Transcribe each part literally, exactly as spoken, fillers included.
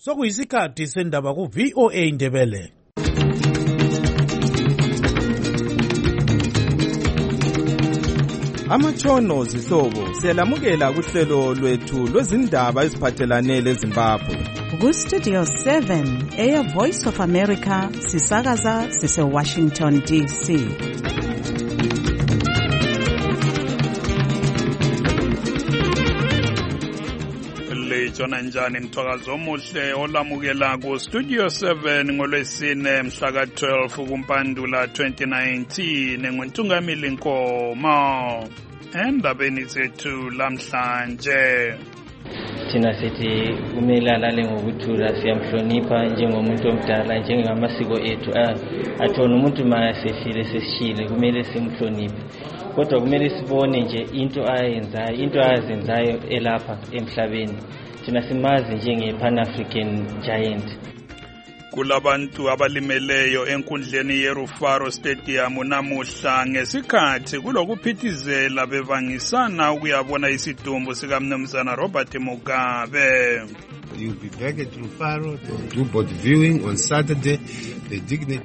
Sokuyisikhathi sendaba ku V O A Indebele. Amatshono zihlobo siyalamukela kuhlelo lwethu lwezindaba eziphathelane leZimbabwe. Ku Studio seven, Air Voice of America, sisakaza sise Washington D C. Jona njani mthwakazi omuhle olamukela ku Studio seven ngolwesine mhla ka twelve kuMpandula twenty nineteen nguNtungamili Nkomo. Endabeni zethu lamhlanje thina sithi kumele alale ngokuthula, siyamhlonipha njengomuntu omdala, njengamasiko ethu athona umuntu masefile sesishile kumele simhloniphe. Kodwa kumele sibone nje into ayenzayo, into ayenzayo elapha emhlabeni. Thina simazi njenge Pan-African giant. Kulabantu abalimeleyo enkundleni yeRufaro Stadium namuhla ngesikhathi kulokuphithizela bevangisana ukuyabona isidumbu sikaMnumzana Robert Mugabe. You'll be back at Rufaro to do board viewing on Saturday. The dignity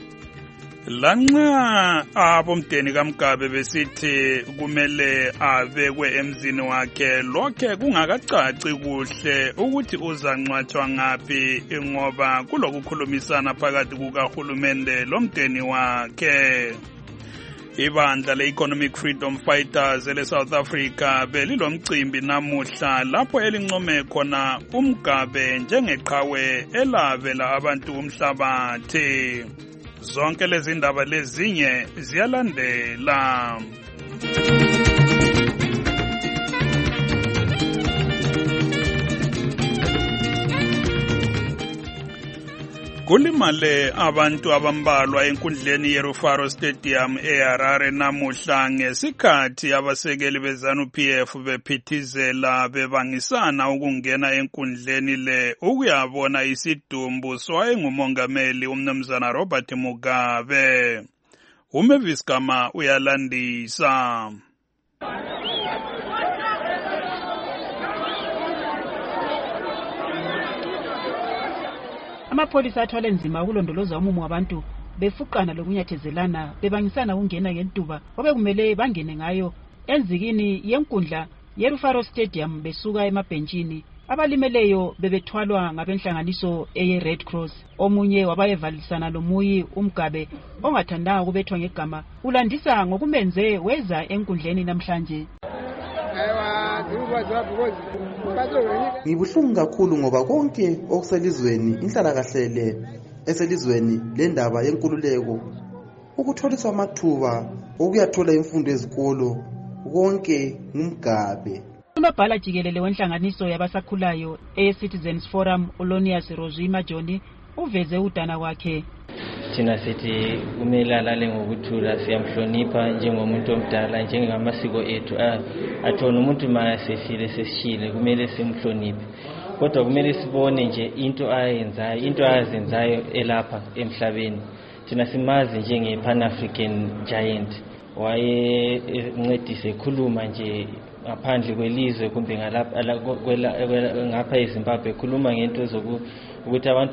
Lanxa abomdeni kaMgabe besithi kumele abekwe emzini wakhe, lokhe kungakacaci kuhle ukuthi uzangcwatshwa ngapi ngoba kulokukhulumisana phakathi kukahulumende lomdeni wakhe. Ibandla le-Economic Freedom Fighters ele-South Africa belilomcimbi namuhla lapho elincome khona uMgabe njengeqhawe elavela abantu umhlabathi. Zonke lezi ndaba lezinye ziyalandela. Kulimale abantu abambalwa enkundleni yeRufaro Stadium eHarare namuhla ngesikhathi abasekeli beZANU P F bephithizela bebangisana ukungena enkundleni le ukuyabona isidumbu sowayengumongameli uMnumzana Robert Mugabe. uMavis Gama uyalandisa. Amapholisa athwala nzima ukulondoloza umumo wabantu befuqana lokunyathezelana bebangisana ukungena ngentuba obekumele bangene ngayo enzikini yenkundla yeRufaro Stadium besuka emabhentshini. Abalimeleyo bebethwalwa ngabenhlanganiso eye Red Cross. Omunye wabayevalisana lomuyi uMgabe ongathandanga ukubethwa ngegama ulandisa ngokumenze weza enkundleni namhlanje. Ngibuhlungu kakhulu ngoba konke okuselizweni inhlalakahle eselizweni lendaba yenkululeko, ukutholiswa amathuba okuyathola imfundo ezikolo, konke ngumgabe. Umabhala jikelele wenhlanganiso yabasakhulayo e-Citizens Forum uLonias Rozima Joni uveze udana wakhe. Thina sithi kumele alale ngokuthula, siyamhlonipha njengomuntu omdala, njengamasiko ethu athona umuntu masefile sesishile kumele simhloniphe. Kodwa kumele sibone nje into ayenzayo, into ayenzayo elapha emhlabeni. Thina simazi njenge Pan-African giant. Waye encedise ekhuluma nje ngaphandle kwelizwe kumbe ngalapha ngapha eZimbabwe, ekhuluma ngento zoku ukuthi abantu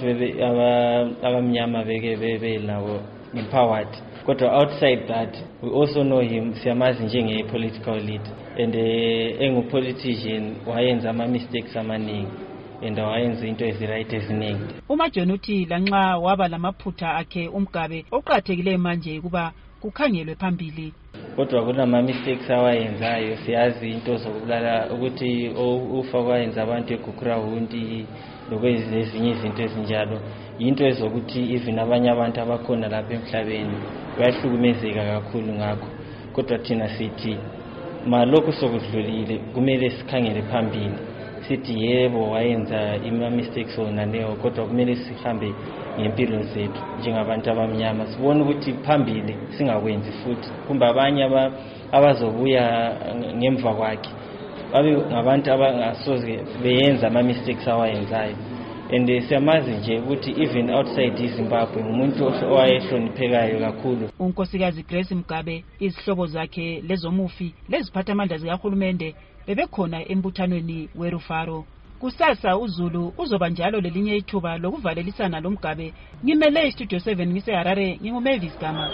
abamnyama beke bebe lawo empowered. Kodwa outside that we also know him, siyamazi njenge political leader, and engu politician wayenza ama mistakes amaningi and wayenza into eziright eziningi. uMajoni uthi lanxa waba lamaphutha akhe uMgabe oqhathekile manje kuba kukhangelwe phambili. Kodwa kunama mistakes awayenzayo, siyazi into zokubulala ukuthi ufa kwayenza abantu eGukurawundi lokwezinye izinto ezinjalo, into ezokuthi even abanye abantu abakhona lapha emhlabeni bayahlukumezeka kakhulu ngakho. Kodwa thina sithi malokho sokudlulile kumele sikhangele phambili, sithi yebo wayenza ima mistakes onaneyo, kodwa kumele sihambe ngempilo zethu njengabantu abamnyama, sibone ukuthi phambili singakwenzi futhi kumbe abanye abazobuya ngemva kwakhe babe ngabantu abangasoze beyenza ama mistakes awayenzayo. And siyamazi nje ukuthi even outside iZimbabwe umuntu owayehloniphekayo kakhulu. uNkosikazi Grace Mugabe izihlobo zakhe lezomufi leziphatha amandla zikahulumende bebekhona embuthanweni weRufaro. Kusasa uZulu uzoba njalo lelinye ithuba lokuvalelisana loMgabe. Ngimele iStudio seven ngise Harare, nginguMavis Gama.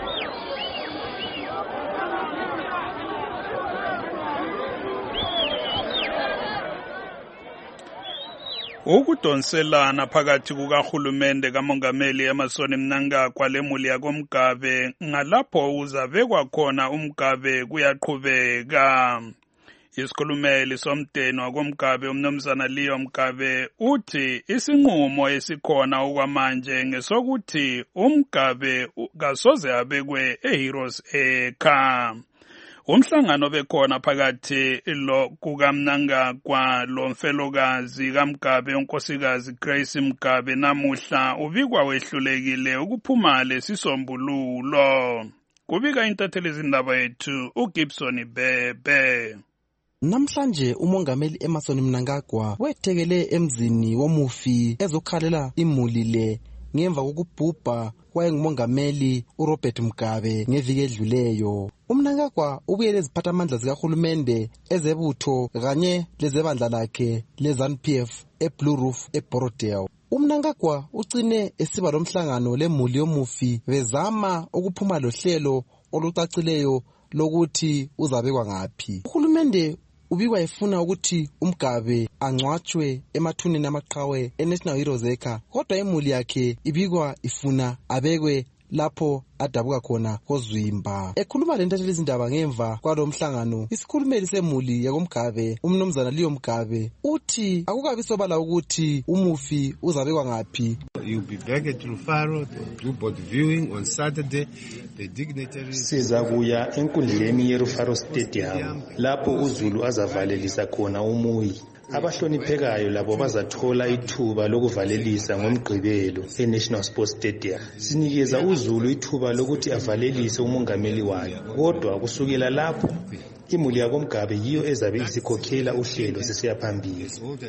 Ukudonselana phakathi kukahulumende kamongameli Emmerson Mnangagwa lemuli yakoMgabe ngalapho uzabekwa khona uMgabe kuyaqhubeka. Isikhulumeli somdeni wakoMgabe umnumzana Leo Mgabe uthi isinqumo esikhona okwamanje ngesokuthi uMgabe kasoze abekwe eHeroes Acre. Umhlangano bekhona phakathi lo kukaMnangagwa lo mfelokazi kaMgabe unkosikazi Grace Mgabe namuhla ubikwa wehlulekile ukuphuma lesisombululo. Kubika intatheli izindaba yethu uGibson Bebe. Namhlanje umongameli Emmerson Mnangagwa wethekele emzini womufi ezokhalela imuli le ngemva kokubhubha kwayengumongameli uRobert Mugabe ngeviki edluleyo. UMnangagwa ubuyele iziphathamandla zikahulumende ezebutho kanye lezebandla lakhe leZANU P F eBlue Roof eBorodale. UMnangagwa ucine esiba lomhlangano lemuli yomufi bezama ukuphuma lohlelo olucacileyo lokuthi uzabekwa ngaphi. Uhulumende ubikwa efuna ukuthi uMgabe angcwatshwe emathuneni amaqhawe eNational Heroes Acre, kodwa imuli yakhe ibikwa ifuna abekwe lapho adabuka khona koZwimba. Ekhuluma lentatheli izindaba ngemva kwalomhlangano, isikhulumeli semuli yakoMgabe umnumzana Leo Mgabe uthi akukabi sobala ukuthi umufi uzabekwa ngaphi. You'll be back at Rufaro to do board viewing on Saturday. The dignitaries sizakuya enkundleni yeRufaro Stadium lapho uZulu azavalelisa khona umuyi. Abahloniphekayo labo bazathola ithuba lokuvalelisa ngomgqibelo eNational Sports Stadium. Sinikeza uZulu ithuba lokuthi avalelise umongameli wakhe, kodwa kusukela lapho imuli yakoMgabe yiyo ezabe isikhokhela uhlelo sesiya phambili.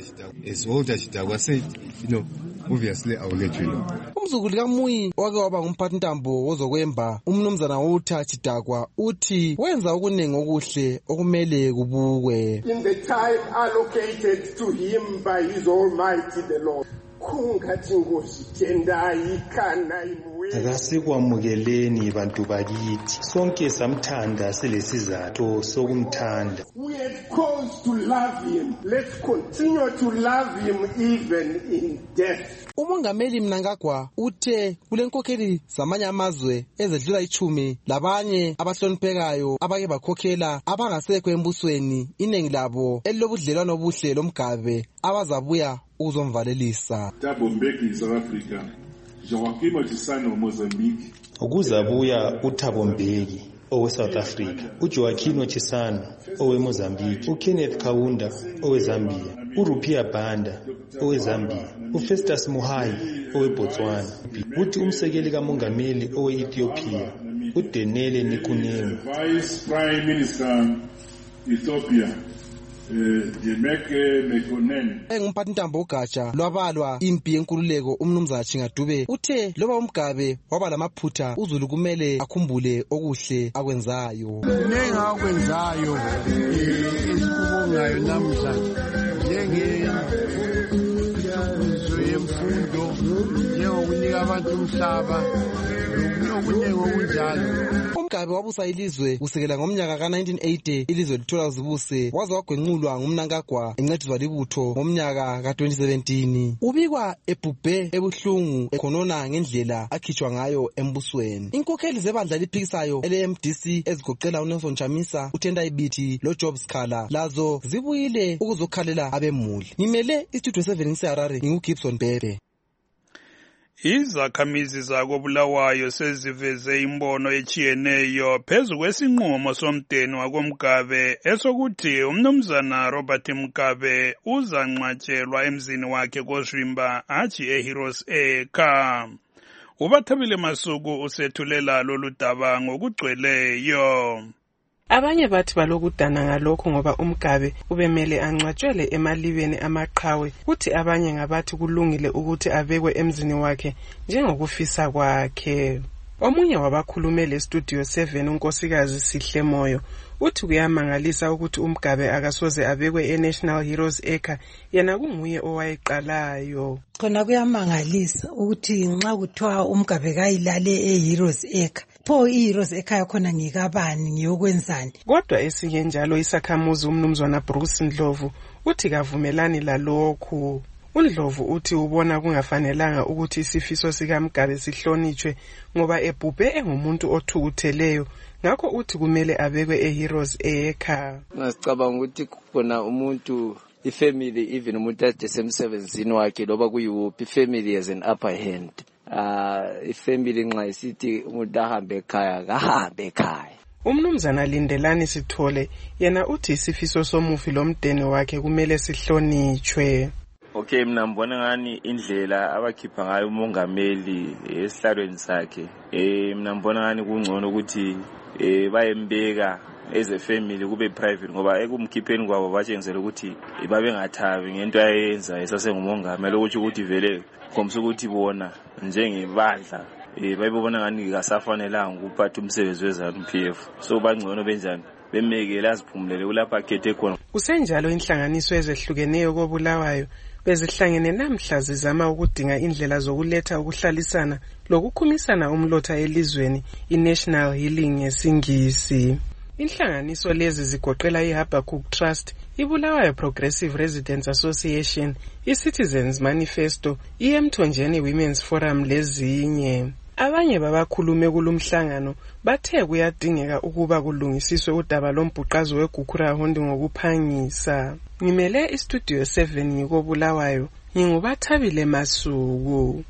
As old as Chidagwa said, you know, obviously I will let you know. Umzukulu kaMuyi wake waba ngumphathintambo wozokwemba umnumzana uTha Chidagwa uthi wenza okuningi okuhle okumele kubukwe. In the time allocated to him by his Almighty the Lord. Akasikwamukeleni bantu bakithi, sonke samthanda selesizathu sokumthanda. We have cause to love him. Let's continue to love him even in death. Umongameli Mnangagwa uthe kulenkokheli zamanye amazwe ezedlula ichumi labanye abahloniphekayo abake bakhokhela abangasekho embusweni, iningi labo elilobudlelwano obuhle loMgabe abazabuya uzomvalelisa. Thabo Mbeki South Africa, Joaquim Chisano Mozambique. Ukuzabuya uThabo Mbeki owe South Africa, uJoaquim Chisano owe Mozambique, uKenneth Kaunda owe Zambia, uRupia Banda owe Zambia, uFestus Muhai owe Botswana, uthi umsekeli kamongameli owe Ethiopia, uDenele Nikunengo. Vice Prime Minister Ethiopia engumphathintambo ugatsha lwabalwa impi yenkululeko umnumzana Chingadube uthe loba uMgabe waba lamaphutha uZulu kumele akhumbule okuhle akwenzayo. Nenga akwenzayo esikubongayo namhlanje njenge yemfundo njengokunika abantu umhlaba nokunye okunjalo. uMgabe wabusa ilizwe kusukela ngomnyaka ka nineteen eighty ilizwe lithola uzibuse waze wagwenqulwa nguMnangagwa encediswa libutho ngomnyaka ka twenty seventeen. Ubikwa ebhubhe ebuhlungu ekhonona ngendlela akhitshwa ngayo embusweni. Inkokheli zebandla liphikisayo ele-M D C ezigoqela uNelson Chamisa, uTendai Biti loJob Skhala lazo zibuyile ukuzokhalela abemuli. Ngimele iStudio seven ngiseHarare nginguGibson Bebe. Izakhamizi zakobulawayo seziveze imbono echiyeneyo phezu kwesinqumo somdeni wakoMgabe esokuthi umnumzana Robert Mugabe uzanqatshelwa emzini wakhe koZwimba athi eHeroes Acre. Ubathabile Masuku usethulela lolu daba ngokugcweleyo. Abanye bathi balokudana ngalokho ngoba uMgabe ubemele angcwatshwele emalibeni amaqhawe, kuthi abanye ngabathi kulungile ukuthi abekwe emzini wakhe njengokufisa kwakhe. Omunye wabakhulumele Studio seven unkosikazi Sihle Moyo uthi kuyamangalisa ukuthi uMgabe akasoze abekwe eNational Heroes Acre yena kunguye owayeqalayo. Khona kuyamangalisa ukuthi nxa kuthiwa uMgabe kayilale eHeroes Acre pho iHeroes Acre yakhona ngikabani ngiyokwenzani. Kodwa esinye njalo isakhamuzi umnumzwana Bruce Ndlovu uthi kavumelani lalokhu. uNdlovu uthi ubona kungafanelanga ukuthi isifiso sikaMgabe sihlonitshwe ngoba ebhubhe engumuntu othukutheleyo, ngakho uthi kumele abekwe eHeroes Acre. Ngasicabanga ukuthi khona umuntu ifamily even umuntu ade semsebenzini wakhe loba kuyiwuphi ifamily has an upper hand. Ah ifamily nxa isithi umuntu ahambe ekhaya kahambe ekhaya. Umnumzana Lindelani Sithole yena uthi isifiso somufi lomdeni wakhe kumele sihlonitshwe. Okay, mina ngibona ngani indlela abakhipha ngayo umongameli esihlalweni sakhe. Eh mina ngibona ngani kungcono ukuthi eh bayembeka as a family kube private ngoba ekumkhipheni kwabo batshengizela ukuthi babe ngathabi ngento ayenza esasengumongameli ukuthi ukuthi vele komsa ukuthi bona njengebandla eh bayibona ngani kasafanelanga ukuphatha umsebenzi weZANU P F. So bangcono benjani bemekela aziphumulele kulapha akhethe khona. Kusenjalo inhlanganiso ezehlukeneyo koBulawayo bezihlangene namhla zizama ukudinga indlela zokuletha ukuhlalisana lokukhumisana umlotha elizweni iNational Healing ngesingisi. Inhlanganiso lezi zigoqela iHabakkuk Trust, iBulawayo Progressive Residents Association, iCitizens Manifesto, iMthonjeni Women's Forum lezinye. Abanye babakhulume kulumhlangano bathe kuyadingeka ukuba kulungisiswe udaba lombhuqazo weGukurahundi ngokuphangisa. Ngimele iStudio seven ngikoBulawayo, ngingubathabile Masuku.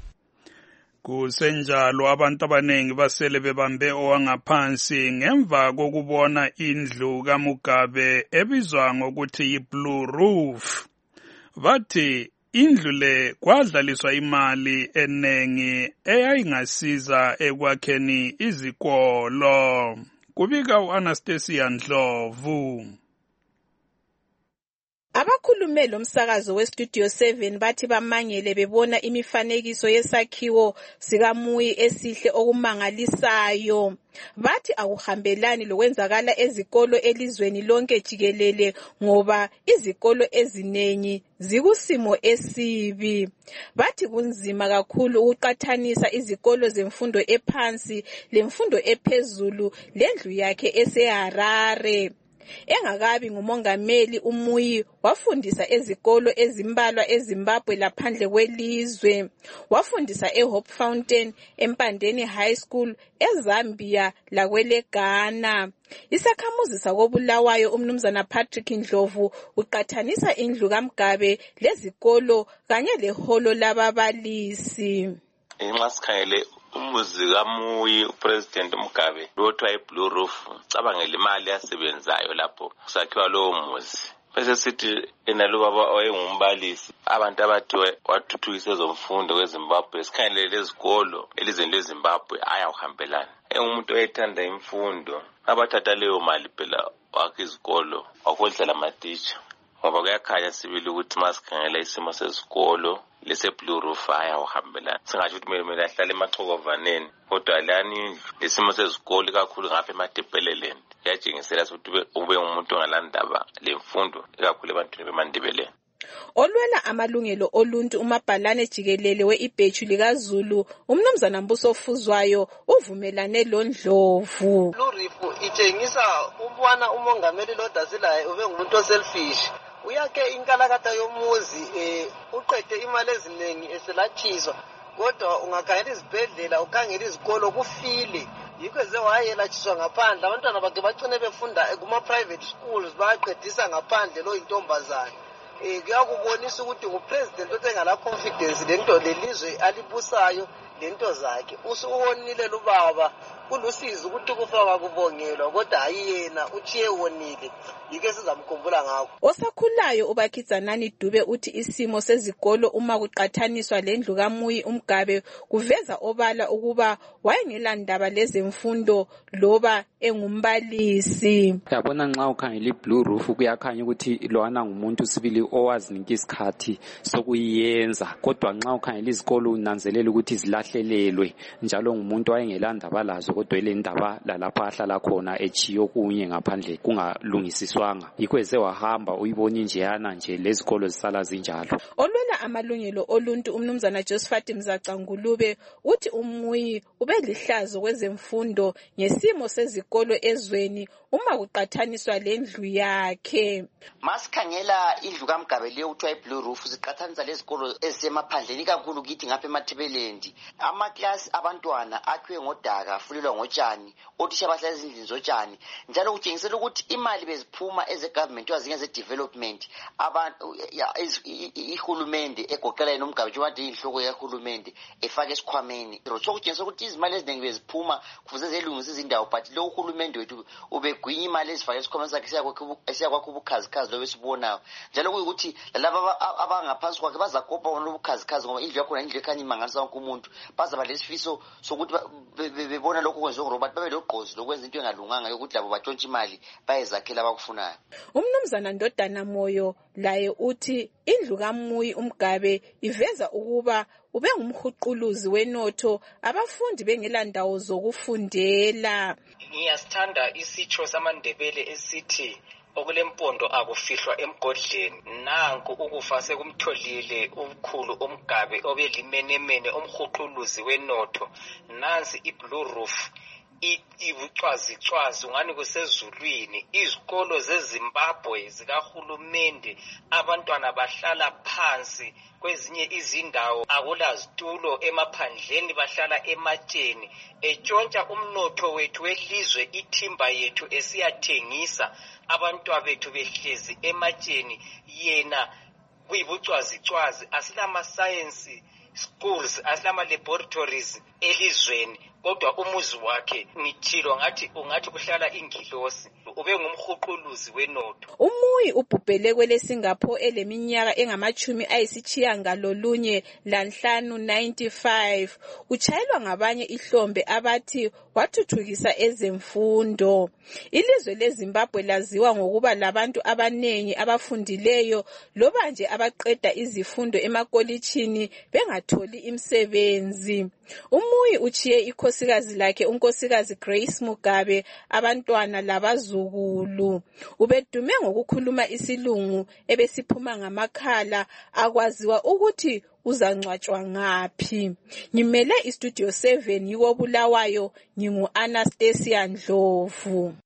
Kusenjalo abantu abanengi basele bebambe owangaphansi ngemva kokubona indlu kaMugabe ebizwa ngokuthi yiBlue Roof. Bathi indlu le kwadlaliswa imali enengi eyayingasiza ekwakheni izikolo. Kubika uAnastasia Ndlovu. Abakhulume lo msakazo weStudio seven bathi bamangele bebona imifanekiso yesakhiwo sikaMuyi esihle okumangalisayo. Bathi akuhambelani lokwenzakala ezikolo elizweni lonke jikelele ngoba izikolo ezinengi zikusimo esibi. Bathi kunzima kakhulu ukuqathanisa izikolo zemfundo ephansi lemfundo ephezulu lendlu yakhe eseHarare. Engakabi ngumongameli uMuyi wafundisa ezikolo ezimbalwa eZimbabwe laphandle kwelizwe. Wafundisa eHope Fountain, eMpandeni High School, eZambia lakweleGhana. Isakhamuzi sakoBulawayo umnumzana Patrick Ndlovu uqathanisa indlu kaMgabe lezikolo kanye leholo lababalisi. Nxa sikhangele umuzi kaMuyi uPresident Mugabe lothiwa iBlue Roof, cabangela imali yasebenzayo lapho kusakhiwa lowo muzi. Bese sithi ena lo baba oyengumbalisi abantu abathi wathuthukisa ezomfundo kweZimbabwe, sikhangele lezikolo elizweni leZimbabwe ayawuhambelana. Engumuntu oyethanda imfundo abathatha leyo mali phela wakhe izikolo wakhohlala amatitsha. Ngoba kuyakhanya sibili ukuthi masikhangela isimo sezikolo leseBlue Roof ayawuhambelana. Singathi ukuthi kumele ahlale emaxokovaneni kodwa lani isimo sezikolo kakhulu ngapha eMadebeleland yatshengisela ukuthi ube umuntu ongalandaba lemfundo kakhulu ebantwini beMandebele. Olwela amalungelo oluntu umabhalane jikelele weIbheju likaZulu umnumzana Mbuso Fuzwayo uvumelane lo Ndlovu. Blue Roof itshengisa ubona umongameli loDasilaye ube ngumuntu oselfish. Uyake inkalakata yomuzi eh uqede imali eziningi eselathiswa kodwa ungakhangela izibhedlela ukhangela izikolo kufile yikho eze wayelatshiswa ngaphandle abantwana bakhe bacine befunda kuma private schools baqedisa ngaphandle lo intombazana. Eh kuyakubonisa ukuthi upresident otengala confidence lento lelizwe alibusayo lento zakhe usuwonile lubaba kulusizi ukuthi ukufaka kubongelwa kodwa hayi yena uchiye wonile yike sizamkhumbula ngakho. Osakhulayo uBakhidzanani Dube uthi isimo sezikolo uma kuqathaniswa lendlu kaMuyi uMgabe kuveza obala ukuba wayengelandaba lezemfundo loba engumbalisi. Yabona nxa ukhangela iBlue Roof kuyakhanya ukuthi lowana ngumuntu sibili owazinika isikhathi sokuyenza, kodwa nxa ukhangela izikolo unanzelela ukuthi zilahlelelwe njalo ngumuntu wayengelandaba lazo kodwa elendaba lalapha ahlala khona echiyo kunye ngaphandle kungalungisiswanga, yikho eze wahamba uyibona injeyana nje lezikolo zisala zinjalo. Olwela amalungelo oluntu umnumzana Josephat Mzaqangulube uthi uMuyi ube lihlazo kwezemfundo ngesimo sezikolo ezweni uma kuqathaniswa lendlu yakhe. Masikhangela indlu kaMgabe leyo kuthiwa iBlue Roof siqathanisa lezikolo ezisemaphandleni kakhulu kithi ngapha eMathebelendi, amaklasi abantwana akhiwe ngodaka afulelwa ngotshani, othisha bahlala ezindlini zotshani, njalo kutshengisela ukuthi imali beziphuma eze government wazinga ze development abantu ihulumende egoqela yena uMgabe njengoba inhloko yahulumende efaka esikhwameni. So kutshengisela ukuthi izimali eziningi beziphuma kufuze zelungise izindawo, but lo uhulumende wethu ubegwinya imali ezifaka esikhwameni sakhe siyakwakho ubukhazikhazi lo besibonayo, njalo kuyukuthi laba abangaphansi kwakhe bazakopa wona ubukhazikhazi ngoba indlu yakhona indlu ekhanya imangalisa wonke umuntu, bazaba lesifiso sokuthi bebona lokho kwenziwa nguRobert babe logqozi lokwenza into engalunganga yokuthi labo batshontshe imali bayezakhela abakufunayo. Umnumzana Ndodana Moyo laye uthi indlu kaMuyi uMgabe iveza ukuba ube ngumhuquluzi wenotho abafundi bengelandawo zokufundela. Ngiyasithanda isitsho samaNdebele esithi okulempondo akufihlwa emgodleni. Nanku ukufa sekumtholile umkhulu uMgabe obelimenemene umhuquluzi wenotho. Nansi iBlue Roof ibucwazicwazi ungani kusezulwini, izikolo zeZimbabwe zikahulumende abantwana bahlala phansi, kwezinye izindawo akula zitulo, emaphandleni bahlala ematsheni, etshontsha umnotho wethu welizwe, ithimba yethu esiyathengisa, abantwana bethu behlezi ematsheni, yena kuyibucwazicwazi. Asilama science schools, asilama laboratories elizweni, kodwa umuzi wakhe ngithilo ngathi ungathi kuhlala ingilosi, ube ngumhuquluzi wenotho. uMuyi ubhubhele kwele Singapore eleminyaka engamachumi ayisitshiyangalolunye lanhlanu ninety-five. Uchayelwa ngabanye ihlombe abathi wathuthukisa ezemfundo. Ilizwe leZimbabwe laziwa ngokuba labantu abanengi abafundileyo loba nje abaqeda izifundo emakolitshini bengatholi imsebenzi. uMuyi uchiye ikhosikazi lakhe unkosikazi Grace Mugabe, abantwana labazukulu. Ubedume ngokukhuluma isilungu ebesiphuma ngamakhala, akwaziwa ukuthi uzangcwatshwa ngaphi. Ngimele iStudio seven yiwo Bulawayo, ngingu Anastasia Ndlovu.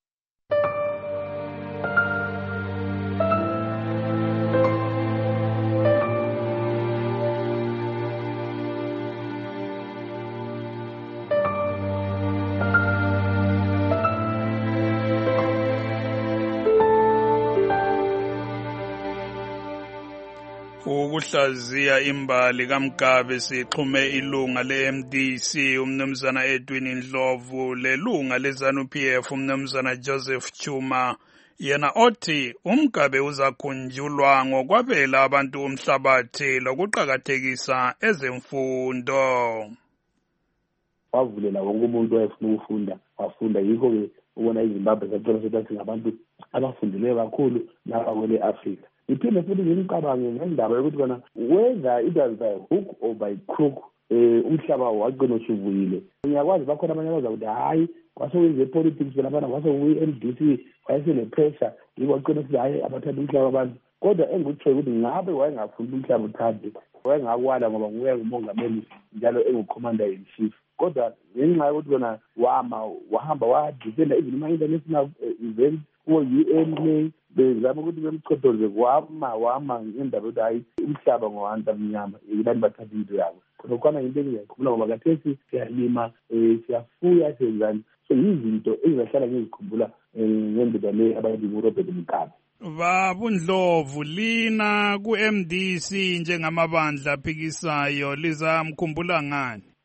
Ukuhlaziya imbali kaMgabe sixhume ilunga le-M D C umnumzana Edwin Ndlovu lelunga le-ZANU P F umnumzana Joseph Chuma, yena othi uMgabe uzakhunjulwa ngokwabela abantu umhlabathi lokuqakathekisa ezemfundo. Wavulela wonke umuntu wayefuna ukufunda wafunda, yikho-ke ubona iZimbabwe sathola sokuthi ngabantu abafundileyo kakhulu lapha kwele Africa. Iphinde futhi ngimcabange ngendaba yokuthi kona whether it was by hook or by crook umhlaba wagcina usuvuyile. Ngiyakwazi bakhona abanye abaza ukuthi hayi kwasekwenze politics labana kwasekwi-M D C wayesele pressure yiko wagcina ukuthi hayi abathatha umhlaba abantu, kodwa engikutshoyo ukuthi ngabe wayengafuni umhlaba uthathe, wayengakwala ngoba nguye ngumongameli njalo engucommander in chief, kodwa ngenxa yokuthi kona wama wahamba wadifenda even ama-international events ku-U N bezama ukuthi bemchothoze wama wama ngendaba yokuthi hayi umhlaba ngowabantu abamnyama abantu bathatha into yabo. Khona khona into engiyakhumbula ngoba khathesi siyalima, siyafuya, senzani, so yizinto ezizahlala ngizikhumbula ngendaba le abayithi nguRobert Mugabe. Baba Ndlovu, lina ku-M D C njengamabandla aphikisayo lizamkhumbula ngani? Ye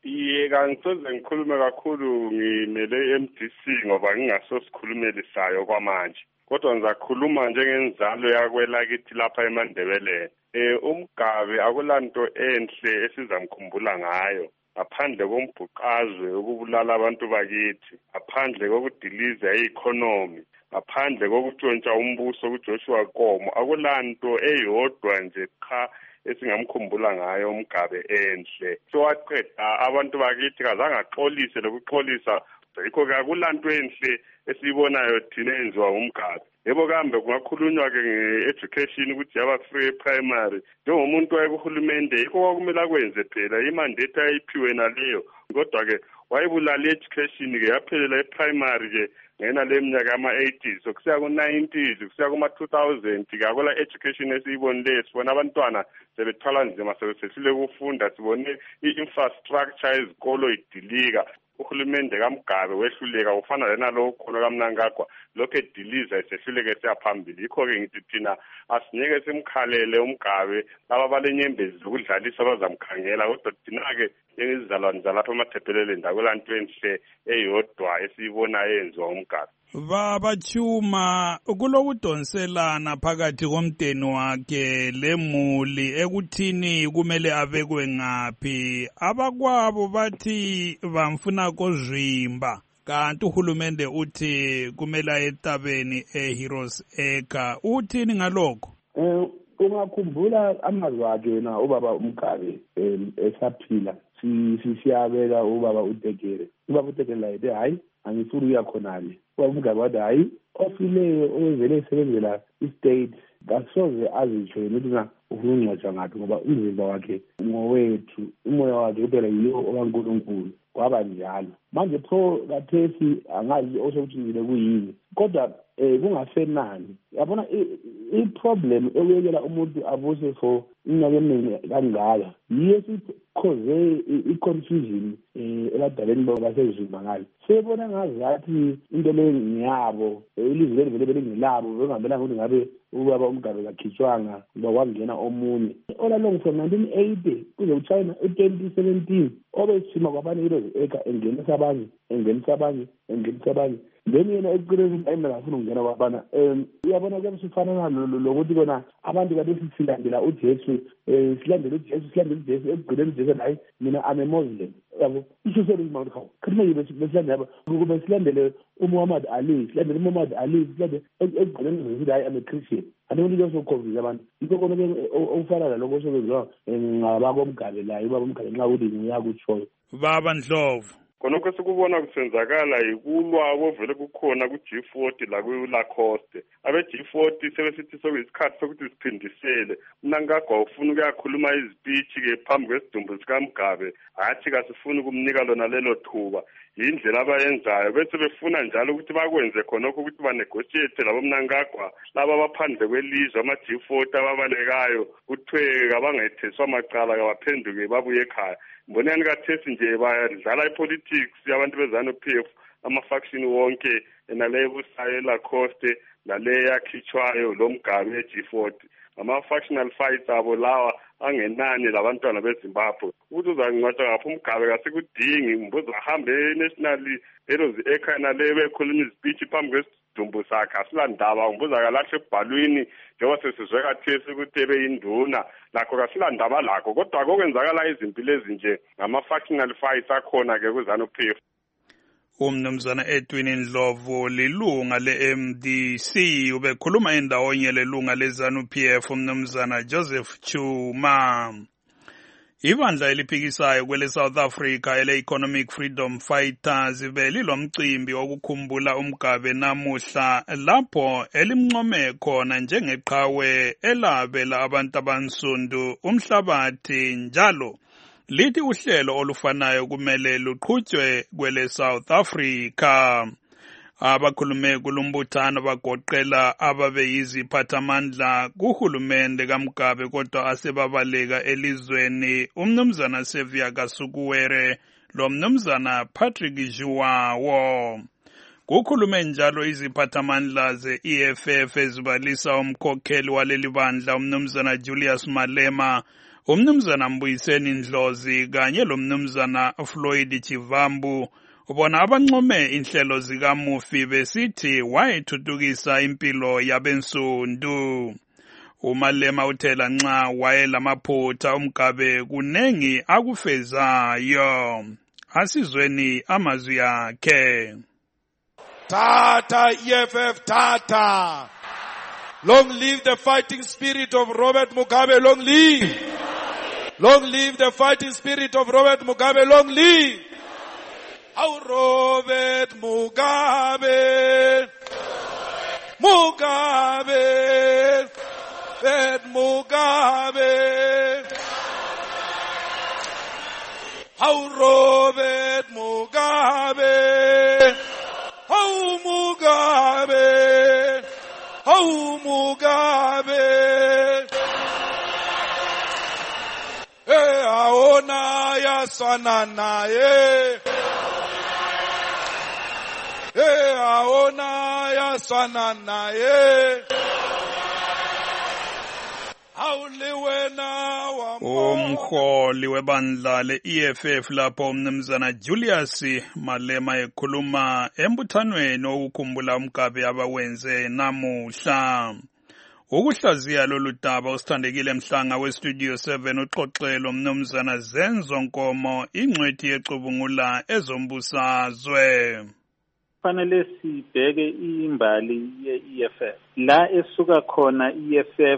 Eh kangisoze ngikhulume kakhulu ngimele M D C ngoba ngingasosikhulumelisayo kwamanje. Kodwa ngizakhuluma njengenzalo yakwelakithi lapha eMandebeleni. Eh uMgabe akulanto enhle esizamkhumbula ngayo. Ngaphandle kombhuqazwe ukubulala abantu bakithi, ngaphandle kokudiliza i-economy, ngaphandle kokutshontsha umbuso kuJoshua Nkomo, akulanto eyodwa nje cha esingamkhumbula ngayo uMgabe enhle. Sowaqeda abantu bakithi kazange axolise lokuxolisa, yikho ke akulanto enhle esibonayo thina enziwa uMgabe. Yebo kambe kungakhulunywa ke nge-education ukuthi yaba free primary. Njengomuntu wayekuhulumende yikho kwakumele akwenze phela imandate ayiphiwe naleyo. Kodwa ke wayebulala education ke yaphelela e-primary ke ngena leminyaka yama-eighties kusiya ku-nineties kusiya kuma-two thousand ke akola education esiyibonile sibona abantwana sebethwala nzima sebesehlule ukufunda sibone i-infrastructure ezikolo idilika. Uhulumende kaMgabe wehluleka ufana lena lo khona kaMnangagwa lokho ediliza esehluleke siyaphambili. Yikho ke ngithi thina asinyeke simkhalele uMgabe laba balenyembezi ukudlalisa abazamkhangela kodwa thina ke njengezizalwane zalapha emathepheleleni ndakulanto enhle eyodwa esiyibona yenziwa uMgabe. Baba Chuma kulokudonselana phakathi komdeni wakhe lemuli ekuthini kumele abekwe ngaphi. Abakwabo bathi bamfuna kozwimba kanti uhulumende uthi kumele etabeni eHeroes Acre. Uthini ngalokho? Eh ungakhumbula amazwi akhe na ubaba uMgabe esaphila sisiyabeka ubaba uTekere. Ubaba uTekere la ethi hayi angifuni uyakhonale. Ubaba uMgabe wathi hayi ofileyo owenzele isebenzela istate kasoze azitsho ukuthi na ufuna ungcwatshwa ngaphi ngoba umzimba wakhe ngowethu, umoya wakhe kuphela yiwo okaNkulunkulu. Kwaba njalo manje pho kathesi angazi osokuthile kuyini kodwa eh kungasenani. Yabona i-problem ekuyekela umuntu abuse for iminyaka eminingi kangaka yiyo sikhoze i-confusion ebadaleni basezimba ngalo. Sebona ngazathi into le ngiyabo ilizwe leli vele belingilabo bengambelanga ukuthi ngabe ubaba uMgabe kakhitshwanga ngoba kwangena omunye olalong from nineteen eighty kuze uChina e-twenty seventeen obesima kwabane Heroes Acre engenisa abanye engenisa abanye engenisa abanye then yena eceleni ayimela afuna ukungena kwabana um uyabona ke sifana lokuthi kona abantu kade silandela uJesu eh silandela uJesu silandela uJesu ekugcineni uJesu hayi mina ame Muslim yabo isho sele imali khawo khona yibe silandela kube silandele uMuhammad Ali silandele uMuhammad Ali silandele ekugcineni uJesu hayi ame Christian anoni ke sokhombiza abantu yikho kona ke ofana lokho sokuziwa ngabakomgabe la ibaba umgabe nxa uthi ngiyakutshoyo baba Ndlovu. Konke sikubona kusenzakala yikulwa obovele kukhona ku-G forty la ku-Lacoste. Abe-G forty sebesithi sokuyisikhathi sokuthi siphindisele. Mnangagwa ufuna ukuyakhuluma izipitshi-ke phambi kwesidumbu sikaMgabe. Hathi kasifuni ukumnika lona lelo thuba. Yindlela abayenzayo bese befuna njalo ukuthi bakwenze khonokho ukuthi banegotiate labo Mnangagwa laba abaphandle kwelizwe ama-G forty ababalekayo kuthiwe kabangetheswa amacala kabaphenduke babuye ekhaya. Mbonani kathesi nje badlala ipolitics yabantu bezana P F ama-faction wonke naleyo busayo eLacoste naleyo yakhitshwayo lo Mgabe e-G forty ama-factional fights abo lawa angenani labantwana beZimbabwe ukuthi uzangcwatshwa ngapha uMgabe kasekudingi mbuzo ahambe e-National Heroes Acre naleyo bekhuluma izipitshi phambi kwesidumbu sakhe asilandaba ngibuza kalahle ebhalwini njengoba sesizwe kathesi ukuthi ebeyinduna lakho kasilandaba lakho kodwa kokwenzakala izimpilo ezinje ngama-factional fights akhona ke kuzana P F. Umnumzana Edwin Ndlovu lilunga le-M D C ubekhuluma endawonye lelunga lezanu P F umnumzana Joseph Chuma. Ibandla eliphikisayo kwele South Africa ele-Economic Freedom Fighters belilo mcimbi okukhumbula uMgabe namuhla lapho elimncome khona njengeqhawe elabela abantu abansundu umhlabathi njalo. Lithi uhlelo olufanayo kumele luqhutshwe kwele South Africa. Abakhulume kulumbuthano bagoqela ababeyiziphathamandla kuhulumende kaMgabe kodwa asebabaleka elizweni umnumzana Sevia Kasukuwere lo mnumzana Patrick Juwawo. Kukhulume njalo iziphathamandla ze-E F F ezibalisa umkhokheli waleli bandla umnumzana Julius Malema umnumzana Mbuyiseni Ndlozi kanye lomnumzana Floyd Chivambu ubona abancome inhlelo zikamufi besithi wayethuthukisa impilo yabensundu. uMalema uthela nxa wayelamaphutha uMgabe kunengi akufezayo. Asizweni amazwi akhe. Tata E F F Tata. Long live the fighting spirit of Robert Mugabe, long live. Long live the fighting spirit of Robert Mugabe, long live. How Robert Mugabe. Mugabe. Robert Mugabe. How Robert Mugabe. How Mugabe. How Mugabe. Eh, aona ya sana naye. Eh, aona ya sana naye. Umholi webandla le-E F F lapho umnumzana Julius Malema ekhuluma embuthanweni okukhumbula uMgabe abawenze namuhla. Ukuhlaziya lolu daba usithandekile Mhlanga westudio seven uxoxelo umnumzana Zenzo Nkomo ingcwethi yecubungula ezombusazwe. Fanele sibheke imbali ye-E F F la esuka khona i-E F F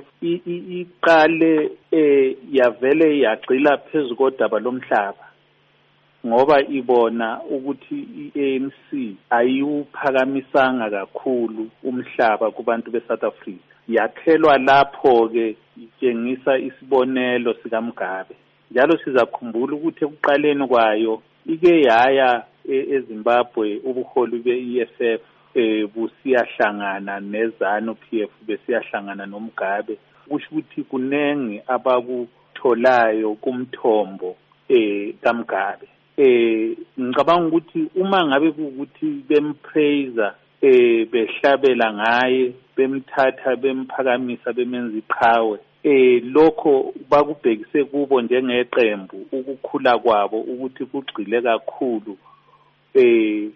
iqale eh yavele yagxila phezulu kodaba lomhlaba ngoba ibona ukuthi i-A N C ayiwuphakamisanga kakhulu umhlaba kubantu beSouth Africa. Yakhelwa lapho ke itshengisa isibonelo sikaMgabe. Njalo sizakhumbula ukuthi ekuqaleni kwayo ike yaya eZimbabwe ubuholi be-E F F eh busiyahlangana neZANU P F besiyahlangana noMgabe kusho ukuthi kunengi abakutholayo kumthombo eh kaMgabe. Eh ngicabanga ukuthi uma ngabe ukuthi bempraise eh behlabela ngaye bemthatha bemphakamisa bemenza iqhawe eh lokho bakubhekise kubo njengeqembu ukukhula kwabo ukuthi kugcile kakhulu eh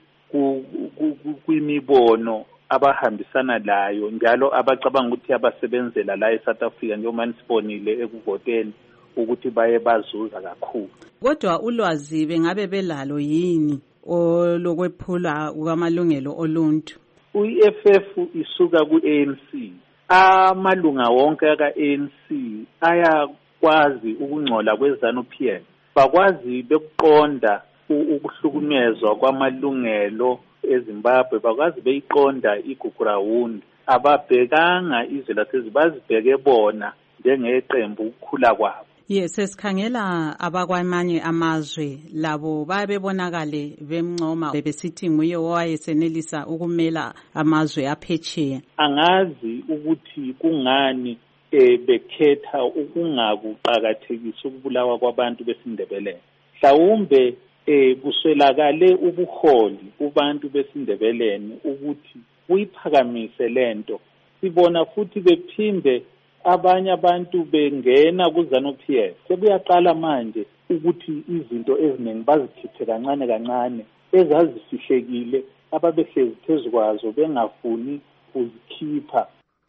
kwimibono abahambisana layo njalo abacabanga ukuthi abasebenzela la eSouth Africa njengoba nisibonile ekuvoteni ukuthi baye bazuza kakhulu. Kodwa ulwazi bengabe belalo yini olokwephula kwamalungelo oluntu? U-E F F isuka ku-A N C. Amalunga wonke aka-A N C ayakwazi ukungcola kweZANU P F. Bakwazi bekuqonda ukuhlukunyezwa kwamalungelo eZimbabwe, bakwazi beyiqonda igugrawundi. Ababhekanga izwe laseZimbabwe, bazibheke bona njengeqembu ukukhula kwabo. Yes, sesikhangela abakwamanye amazwe labo babebonakale bemncoma bebesithi nguye owayesenelisa ukumela amazwe aphetsheya. Angazi ukuthi kungani eh bekhetha ukungakuqakathekisa ukubulawa kwabantu besindebele. Mhlawumbe eh kuswelakale ubuholi kubantu besindebeleni ukuthi kuyiphakamise lento. Sibona futhi bephinde abanye abantu bengena kuZANU P F. Sebuyaqala manje ukuthi izinto eziningi bazikhiphe kancane kancane ezazifihlekile ababehlezi phezukwazo bengafuni ukuzikhipha.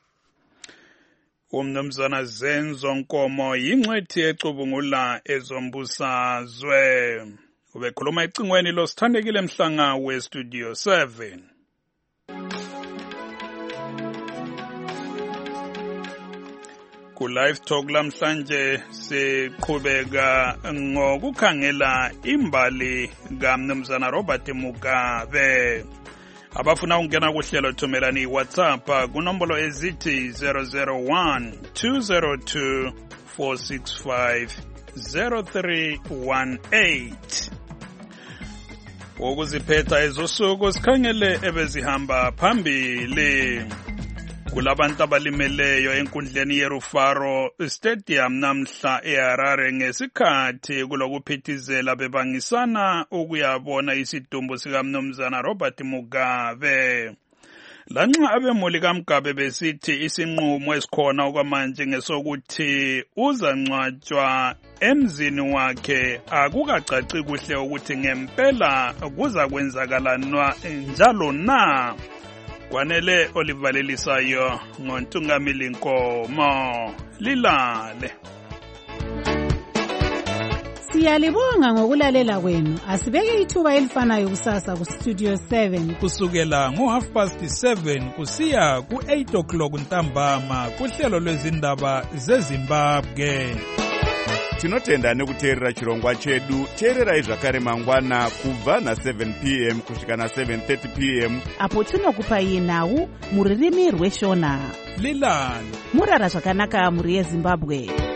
Umnumzana Zenzo Nkomo yingcwethi ecubungula ezombusazwe. Ubekhuluma ecingweni losithandekile Mhlanga westudio seven. Ku live talk lamhlanje siqhubeka ngokukhangela imbali kaMnumzana Robert Mugabe. Abafuna ukungena kuhlelo thumelani WhatsApp kunombolo ezithi zero zero one two zero two four six five zero three one eight. Ukuziphetha ezosuku sikhangele ebezihamba phambili. Kulabantu abalimeleyo enkundleni yeRufaro Stadium namhla eHarare ngesikhathi kulokuphithizela bebangisana ukuyabona isidumbu sikaMnumzana Robert Mugabe. lanxa abemuli kaMgabe besithi isinqumo esikhona okwamanje ngesokuthi uzangcwatshwa emzini wakhe akukacaci kuhle ukuthi ngempela kuza kwenzakala njalo na. Kwanele olivalelisayo ngoNtungamili Nkomo. Lilale. Siyalibonga ngokulalela kwenu. Asibeke ithuba elifanayo kusasa ku Studio seven kusukela ngo half past seven kusiya ku eight o'clock ntambama kuhlelo lwezindaba zeZimbabwe. Tinotenda nekuteerera chirongwa chedu. Teererai zvakare mangwana kubva na seven p m kusvika na seven thirty p m apo tinokupai nhau muririmi rweshona. Lilani murara zvakanaka muri yeZimbabwe.